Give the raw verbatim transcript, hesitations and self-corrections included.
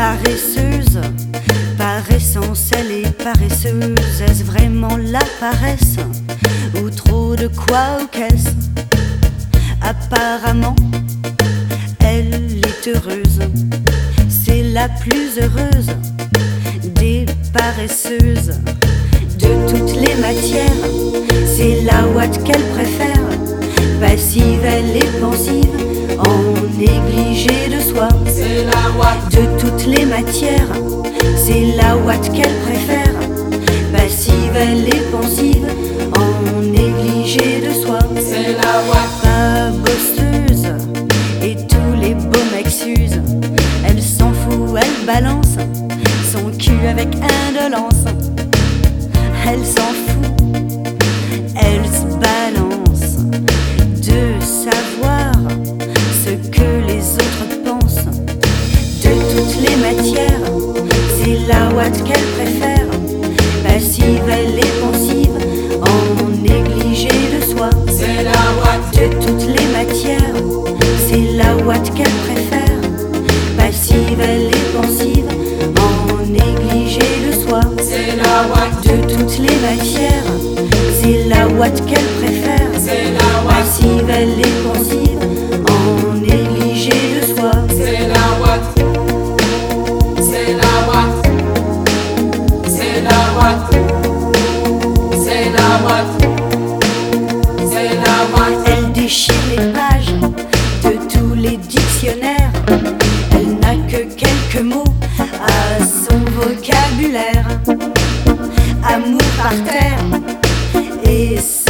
Paresseuse, par essence elle est paresseuse. Est-ce vraiment la paresse ou trop de quoi ou qu'est-ce? Apparemment, elle est heureuse. C'est la plus heureuse des paresseuses. De toutes les matières, c'est la ouate qu'elle préfère. Passive, elle est pensive, en négligé de soi. C'est la ouate. De toutes les matières, c'est la ouate qu'elle préfère. Passive, elle est pensive, en négligé de soi. C'est la ouate. Pas bosseuse, et tous les beaux mecs s'usent. Elle s'en fout, elle balance son cul avec indolence. Elle s'en fout, elle se balance de savoir ce que les autres pensent. De toutes les matières, c'est la ouate qu'elle préfère. Passive, elle est pensive, en négligé de soi. C'est la ouate. De toutes les matières, c'est la ouate qu'elle préfère. Passive, elle est pensive, en négligé de soi. C'est la ouate. De toutes les matières, c'est la ouate qu'elle préfère. C'est la ouate. Passive, elle est pensive, en négligé de soi. C'est la ouate. C'est la ouate. C'est la ouate. C'est la ouate. C'est la ouate. Elle déchire les pages de tous les dictionnaires. Elle n'a que quelques mots à son vocabulaire. Amour par terre et